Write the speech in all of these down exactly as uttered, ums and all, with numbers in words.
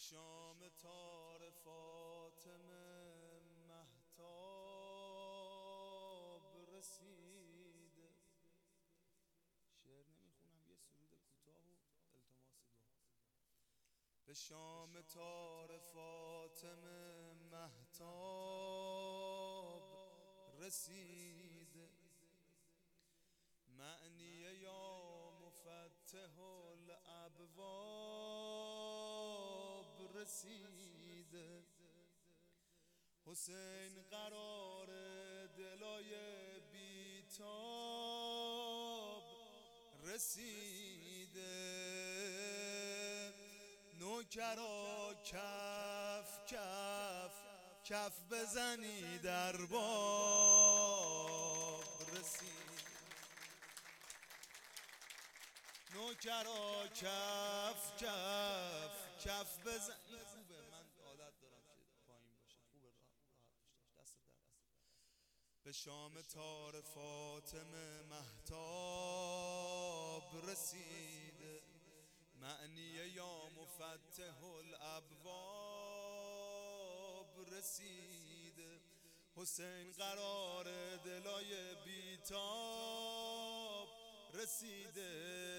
شام تار فاطمه مهتاب رسیده. شعر نمیخونم، یه سرود کوتاه و التماس دعا. به شام تار فاطمه مهتاب رسیده، معنی یا مفتح الابواب رسیده. حسین قرار دلای بیتاب رسیده، نوکرا کف کف کف بزنی در باب رسیده. نوکرا کف کف کف بزنی. خوبه، من عادت دارم که پایین باشه. خوبه، راحت باشه، دست در دست. به شام تار فاطمه مهتاب رسیده، معنی یا مفتح الابواب رسیده. حسین قرار دلای بیتاب رسیده،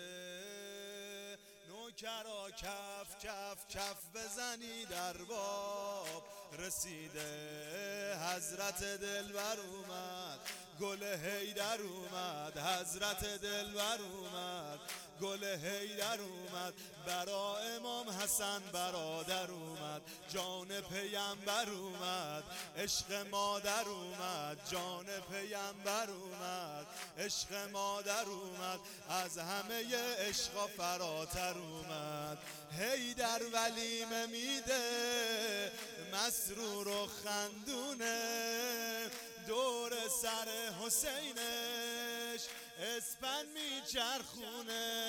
نوکرا کف کف کف بزنی در باب رسیده. حضرت دلبر اومد، گل حیدر اومد، حضرت دلبر اومد، گل حیدر اومد. برا امام حسن برادر اومد، جان پیمبر اومد، عشق مادر اومد، جان پیمبر اومد، عشق مادر اومد. از همه عشقا فراتر اومد. حیدر ولیم میده مسرور و خندونه، دور سر حسینش اسپن میچرخونه.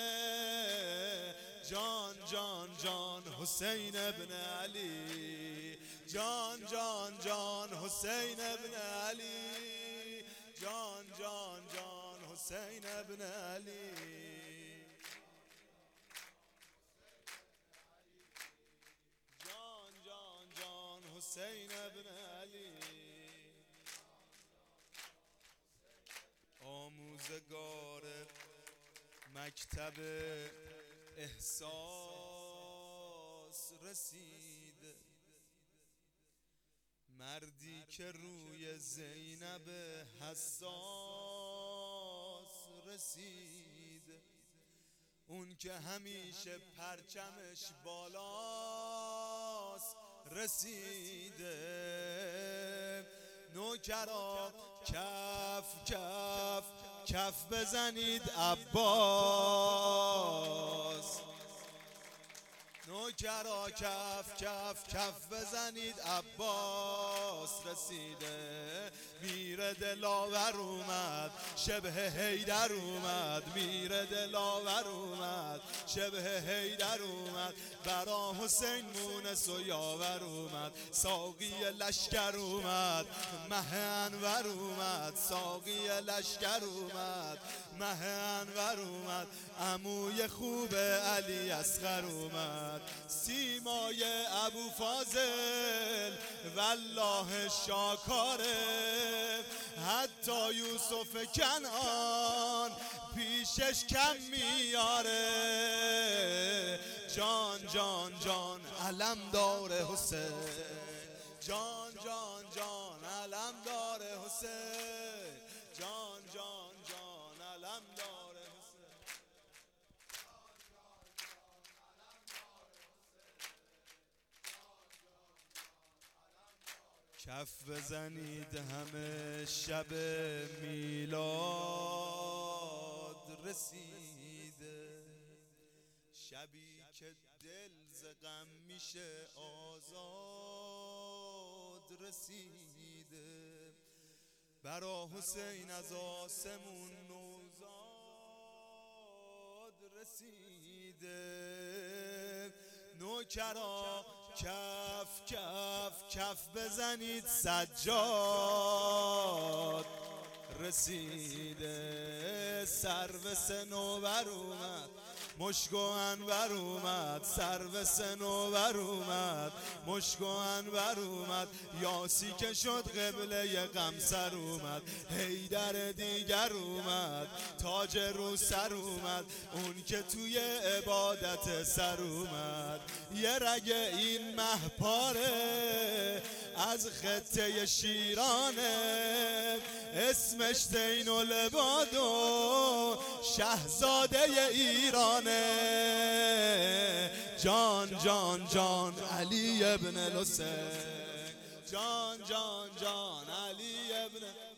جان جان جان حسین ابن علی، جان جان جان حسین ابن علی، جان جان جان حسین ابن علی. جان جان جان حسین ابن علی. آموزگار مکتب احساس رسیده، مردی که روی زینب حساس رسیده. اون که همیشه پرچمش بالاست رسیده. نوکرا کف کف کف بزنید عباس، نوکرا کف کف کف بزنید عباس رسیده. میر دلاور اومد، شبه حیدر اومد، میر دلاور اومد، شبه حیدر اومد. برا حسین مونس و یاور اومد، ساقی لشکر اومد، مه انور اومد، ساقی لشکر اومد، مه انور اومد. عموی خوب علی اصغر اومد، سیمای ابو فاضل والله شاکاره. حتی یوسف کنعان پیشش کم میاره. جان جان جان علم داره حسین، جان جان جان علم داره حسین، جان جان جان علم داره حسین. کف بزنید همه، شب میلاد رسیده، شبی که دل ز غم میشه آزاد رسیده. برا حسین از آسمون نوزاد رسیده. نوکرا کف کف کف بزنید سجاد رسیده. سرو سنوبر اومد، مشک و انور اومد، سرو سنوبر اومد، مشک و انور اومد، یاسی که شد قبله غمسر اومد، حیدر دیگر اومد، تاج رو سر اومد، اون که توی عبادت سر اومد. یه رگ این مهپاره از خطه شیرانه، اسمش زین العباد و شهزاده ایرانه. جان جان جان علی ابن الحسین، جان جان جان علی ابن